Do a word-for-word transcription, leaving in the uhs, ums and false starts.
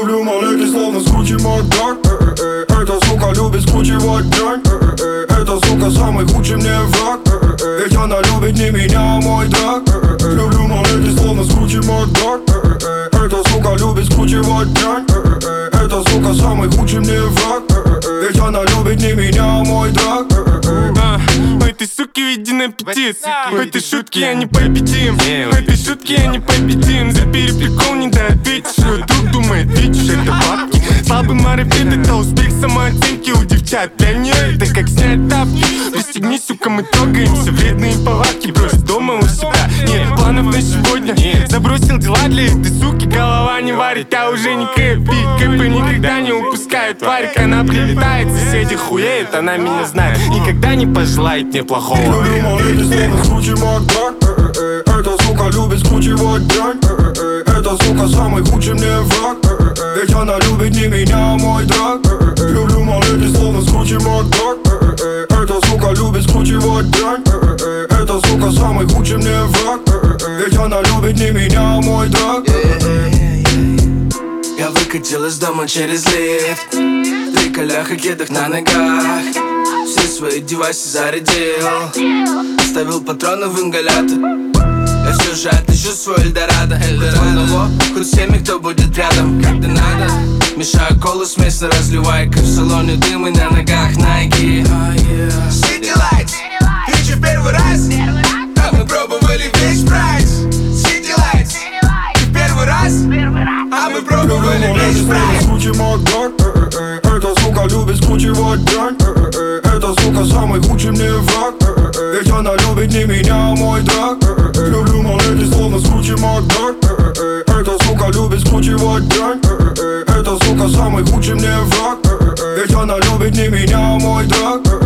Люблю малышки, словно скручи Макдак. Эта сука любит скручивать дрянь. Эта сука самый худший мне враг. Ведь она любит не меня, а мой драк. Люблю малышки, словно скручи Макдак. Эта сука любит скручивать дрянь. Эта сука самый худший мне враг. Ведь она любит не меня, а мой драк. У этой суки виден аппетит. У этой шутки я не победим. У этой шутки я не победим. За переприкол не доответишь. Друг думает, видишь, это бабки. Слабый марафет, это успех самооценки у девчат. Для нее это как снять тапки. Пристегнись, сука, мы трогаемся. Вредные повадки брось дома у себя. Нет планов на сегодня. Забросил дела для этой суки. Голова не варит, а уже не кэпит. Кэпы никогда не упускают тварик. Она прилетает, соседи хуеют. Она меня знает, никогда не пожелает мне плохого. Люблю малышки, словно скручи Макдак. Эта сука любит скручивать дрянь. Эта сука самый худший мне враг. Ведь она любит не меня, а мой драк. Люблю малышки, словно скручи Макдак. Эта сука любит скручивать дрянь. Эта сука самый худший мне враг. Ведь она любит не меня, а мой драк. Я выкатил из дома через лифт. Три колях и кедах на ногах. Все свои девайсы зарядил. Оставил патроны в ингалятор. Я все же отыщу свой Эльдорадо. Эльдорадо, хоть всеми, кто будет рядом, когда надо. Мешаю колу, смесь на разливайка. В салоне дым и на ногах Nike. City Lights, ты че первый раз? А мы пробовали весь прайс. City Lights, ты первый раз? А мы пробовали весь прайс. Скручи Макдак. Эта сука любит скручивать дрянь. Эта сука самый худший мне враг. Ведь она любит не меня, а мой драк. Люблю малышки, словно скручи Макдак. Эта сука любит скручивать дрянь. Эта сука самый худший мне враг. Ведь она любит не меня, а мой драк.